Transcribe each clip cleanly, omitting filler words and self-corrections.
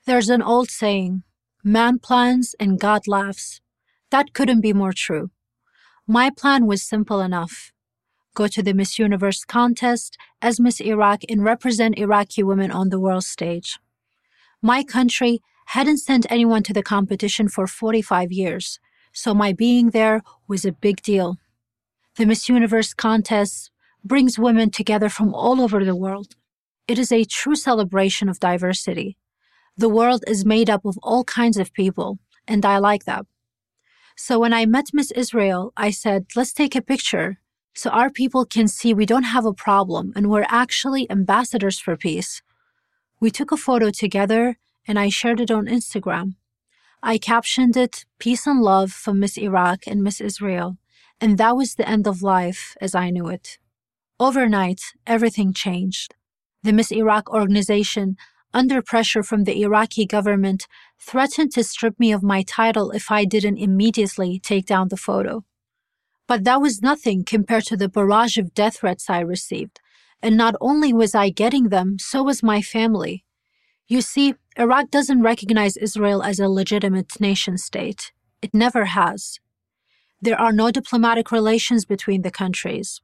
There's an old saying, man plans and God laughs. That couldn't be more true. My plan was simple enough. Go to the Miss Universe contest as Miss Iraq and represent Iraqi women on the world stage. My country hadn't sent anyone to the competition for 45 years, so my being there was a big deal. The Miss Universe contest brings women together from all over the world. It is a true celebration of diversity. The world is made up of all kinds of people, and I like that. So when I met Miss Israel, I said, let's take a picture so our people can see we don't have a problem and we're actually ambassadors for peace. We took a photo together and I shared it on Instagram. I captioned it, Peace and Love from Miss Iraq and Miss Israel, and that was the end of life as I knew it. Overnight, everything changed. The Miss Iraq organization, under pressure from the Iraqi government, threatened to strip me of my title if I didn't immediately take down the photo. But that was nothing compared to the barrage of death threats I received. And not only was I getting them, so was my family. You see, Iraq doesn't recognize Israel as a legitimate nation-state. It never has. There are no diplomatic relations between the countries.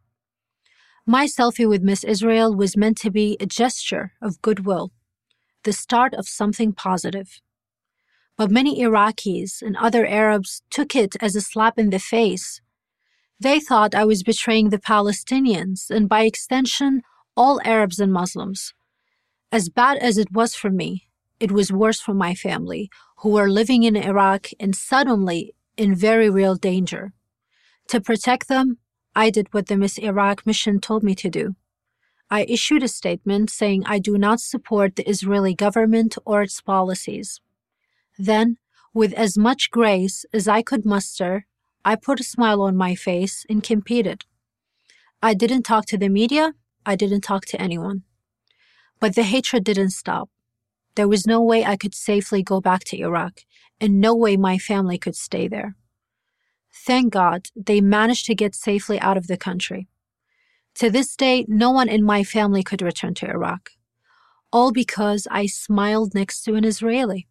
My selfie with Miss Israel was meant to be a gesture of goodwill, the start of something positive. But many Iraqis and other Arabs took it as a slap in the face. They thought I was betraying the Palestinians and, by extension, all Arabs and Muslims. As bad as it was for me, it was worse for my family, who were living in Iraq and suddenly in very real danger. To protect them, I did what the Miss Iraq mission told me to do. I issued a statement saying I do not support the Israeli government or its policies. Then, with as much grace as I could muster, I put a smile on my face and competed. I didn't talk to the media, I didn't talk to anyone. But the hatred didn't stop. There was no way I could safely go back to Iraq, and no way my family could stay there. Thank God they managed to get safely out of the country. To this day, no one in my family could return to Iraq. All because I smiled next to an Israeli.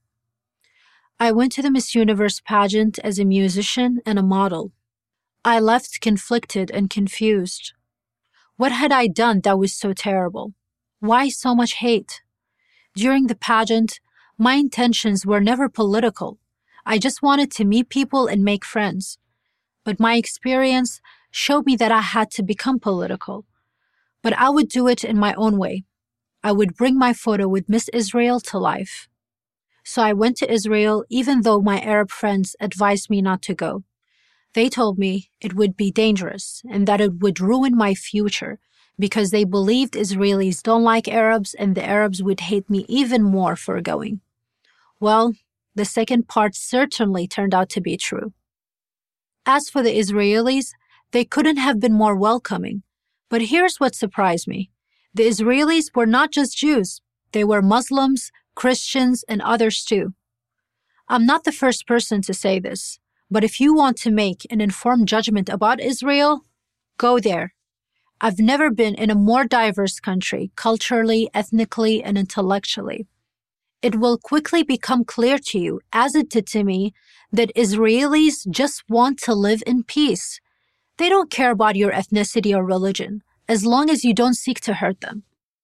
I went to the Miss Universe pageant as a musician and a model. I left conflicted and confused. What had I done that was so terrible? Why so much hate? During the pageant, my intentions were never political. I just wanted to meet people and make friends. But my experience showed me that I had to become political. But I would do it in my own way. I would bring my photo with Miss Israel to life. So I went to Israel even though my Arab friends advised me not to go. They told me it would be dangerous and that it would ruin my future because they believed Israelis don't like Arabs and the Arabs would hate me even more for going. Well, the second part certainly turned out to be true. As for the Israelis, they couldn't have been more welcoming. But here's what surprised me. The Israelis were not just Jews. They were Muslims, Christians, and others too. I'm not the first person to say this, but if you want to make an informed judgment about Israel, go there. I've never been in a more diverse country, culturally, ethnically, and intellectually. It will quickly become clear to you, as it did to me, that Israelis just want to live in peace. They don't care about your ethnicity or religion, as long as you don't seek to hurt them.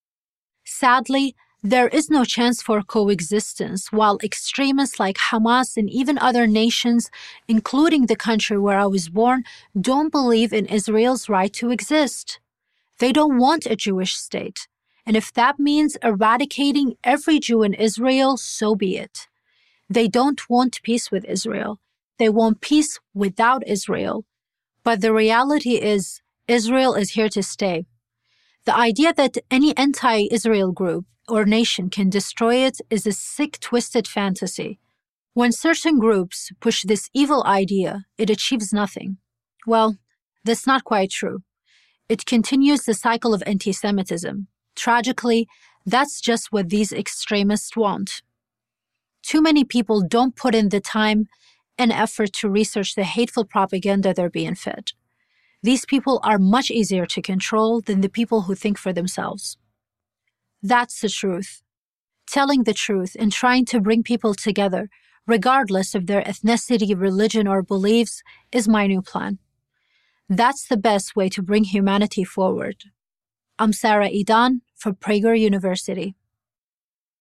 Sadly, there is no chance for coexistence while extremists like Hamas and even other nations, including the country where I was born, don't believe in Israel's right to exist. They don't want a Jewish state. And if that means eradicating every Jew in Israel, so be it. They don't want peace with Israel. They want peace without Israel. But the reality is, Israel is here to stay. The idea that any anti-Israel group or nation can destroy it is a sick, twisted fantasy. When certain groups push this evil idea, it achieves nothing. Well, that's not quite true. It continues the cycle of anti-Semitism. Tragically, that's just what these extremists want. Too many people don't put in the time and effort to research the hateful propaganda they're being fed. These people are much easier to control than the people who think for themselves. That's the truth. Telling the truth and trying to bring people together, regardless of their ethnicity, religion, or beliefs, is my new plan. That's the best way to bring humanity forward. I'm Sarah Idan for Prager University.